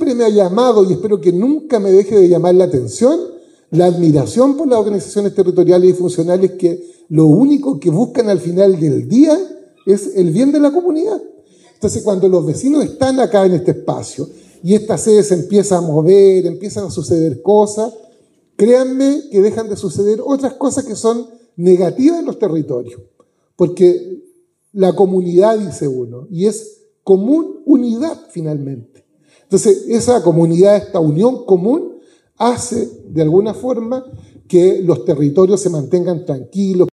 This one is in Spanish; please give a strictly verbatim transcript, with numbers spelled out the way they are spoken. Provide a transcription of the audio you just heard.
siempre me ha llamado, y espero que nunca me deje de llamar la atención, la admiración por las organizaciones territoriales y funcionales que lo único que buscan al final del día es el bien de la comunidad. Entonces, cuando los vecinos están acá en este espacio y esta sede se empieza a mover, empiezan a suceder cosas, créanme que dejan de suceder otras cosas que son negativas en los territorios. Porque la comunidad, dice uno, y es común unidad finalmente. Entonces, esa comunidad, esta unión común, hace de alguna forma que los territorios se mantengan tranquilos,